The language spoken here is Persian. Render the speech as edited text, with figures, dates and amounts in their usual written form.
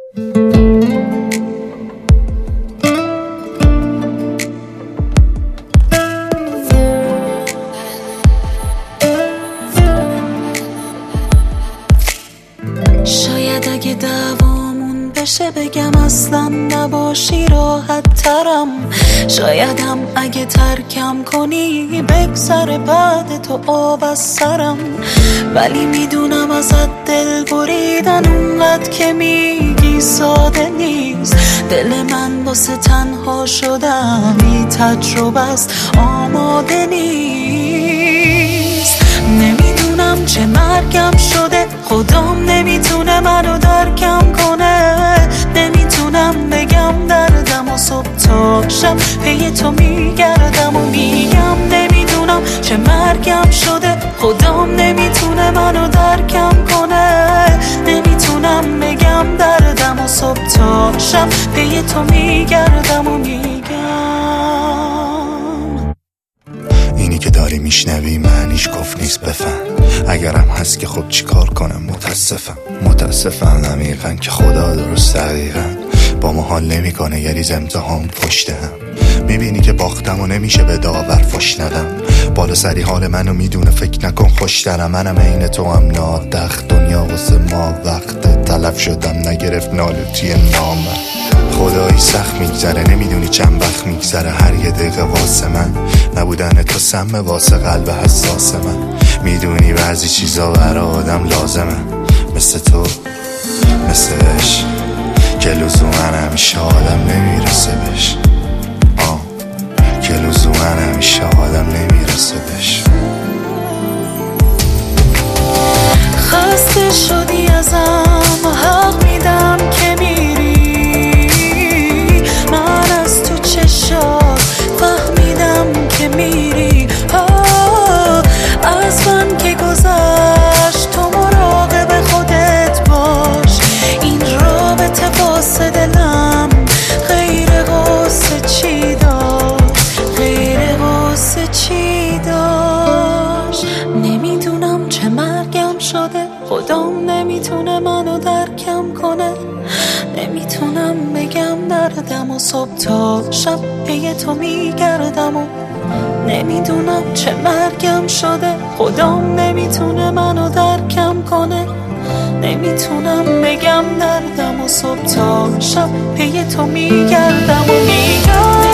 شاید اگه دعوامون بشه بگم اصلا نباشی راحت ترم، شایدم اگه ترکم کنی بگذره بعد تو آب از سرم، ولی میدونم ازت دل بریدن اونقدر که میگی ساده نیست. دل من واسه تنها شدم بی تجربه است، آماده نیست. نمیدونم چه مرگم شده، خدام نمیتونه منو درکم کنه. نمیتونم بگم دردم و صبح تا شب پی تو میگردم و میگم نمیدونم چه مرگم شده، خدام نمیتونه منو درکم کنه. نمیتونم بگم دردم و صبح تا شب پی تو میگردم و میگم. اینی که داری میشنوی معنیش کفر نیست، بفهم. اگرم هست که خب چیکار کنم، متاسفم عمیقا که خدا درست دقیقا با ما حال نمیکنه. یه ریز امتحان پشت هم میبینی که باختم و نمیشه به داور فش ندم. بالا سری حال منو میدونه، فکر نکن خوش درم. منم عین تو هم نادخت، دنیا واسه ما وقت تلف شدم نگرفت نالوتی نامم. خدایی سخت میگذره، نمیدونی چند وقت میگذره. هر یه دقیقه واسه من نبودن تو سم واسه قلب حساس من. میدونی بعضی چیزا برای آدم لازمه، مثل تو مثل عشق که لزومن همیشه آدم نمیرسه بهش. که لزومن همیشه آدم نمیرسه بهش. خسته شدی ازم و حق میدم که میری، من از تو چشات فهمیدم که میری. از من که گذشت تو مراقب خودت باش، این رابطه واسه دلم غیر قصه چی داشت، غیر قصه چی داشت. نمیدونم چه مرگم شده، خدام نمیتونه منو درکم کنه. نمیتونم بگم دردم و صبح تا شب پی تو میگردم و نمیدونم چه مرگم شده، خدام نمیتونه منو درکم کنه. نمیتونم بگم دردم و صبح تا شب پی تو میگردم و میگم.